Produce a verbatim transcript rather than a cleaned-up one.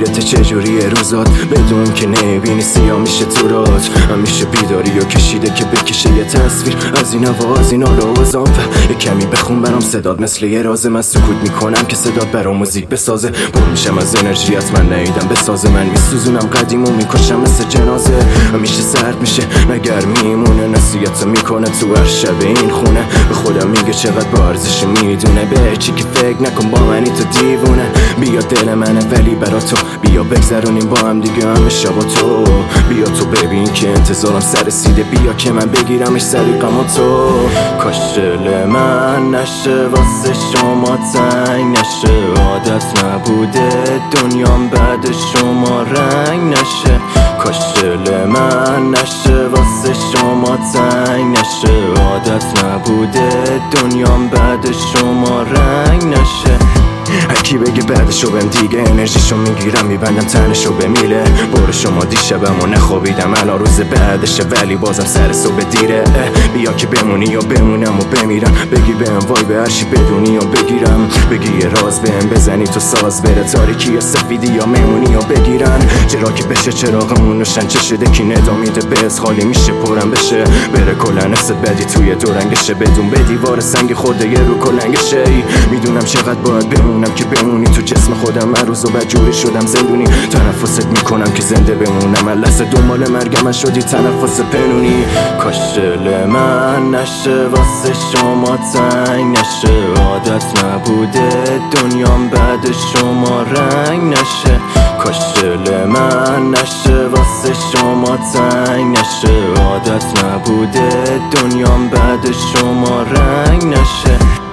مسیرت چجوریه روزات بدون که نبینی سیاه میشه تو رات. همیشه بیداری یا کشیده که بکشه یه تصویر از این هوا از این آلوازام. یه کمی بخون برام صدات مثل یه رازه. من سکوت میکنم که صدات برام موزیک بسازه. پر میشم از انرژیات من نیدم بسازه. من میسوزونم قدیمو میکشم مثل جنازه. همیشه سرد میشه نگر میمونه. نصیحت میکنه تو هر شب این خونه. به خودم میگه چقدر با ارزش میدونه. به چی که فکر نکن با منی تو دیوونه. بیا دل منه ولی برا تو. بیا بگذرونیم با هم دیگه همه شبا تو. بیا تو ببین که انتظارم سر رسیده. بیا که من بگیرمش سریقم تو. کاش دل من نشه واسه شما تنگ نشه. عادت نبوده دنیام بعد شما رنگ نشه. کاش دل من نشه واسه شما تنگ نشه. عادت نبوده دنیام بعد شما رنگ نشه. هرکی بگه بعدشو بهم دیگه انرژیشو میگیرم میبندم تنشو به میله. برو شما دیشبمو نخوابیدم الان روز بعدشه ولی بازم سر صبح دیره. بیا که بمونی یا بمونم و بمیرم. بگی بهم وای به هرچی بدونی یا بگیرم. بگی یه راز بهم بزنی تو ساز بره. تاریکی یا سفیدی یا میمونی یا بگیرن. چرا که بشه چراغمون روشن چه شده کی ندامیده بهز خالی میشه پرم بشه. بره کلن حست بدی توی دورنگشه. بدون به دیوار سنگ خورده یه رو کلنگشه. میدونم چقدر باید بمونم که بمونی تو جسم خودم. من روز و بدجوری شدم زندونی. تنفست میکنم که زنده بمونم. من لحظه دنبال مرگم شدی تنفس پنونی. کاش دل من نشه واسه شما تنگ نشه. عادت نبوده دنیام بعد شما رنگ نشه. کاش دل من نشه واسه شما تنگ نشه. عادت نبوده دنیام بعد شما رنگ نشه.